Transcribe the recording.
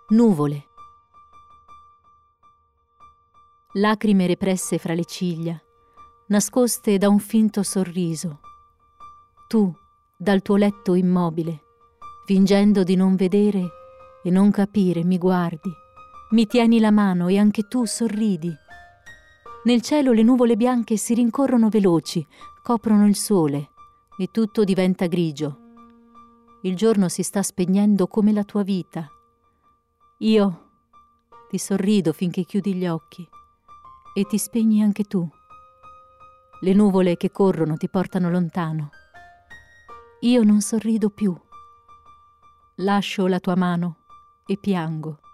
Nuvole. Lacrime represse fra le ciglia, nascoste da un finto sorriso. Tu, dal tuo letto immobile, fingendo di non vedere e non capire, mi guardi, mi tieni la mano e anche tu sorridi. Nel cielo le nuvole bianche si rincorrono veloci, coprono il sole e tutto diventa grigio. Il giorno si sta spegnendo come la tua vita. Io ti sorrido finché chiudi gli occhi e ti spegni anche tu. Le nuvole che corrono ti portano lontano. Io non sorrido più. Lascio la tua mano e piango.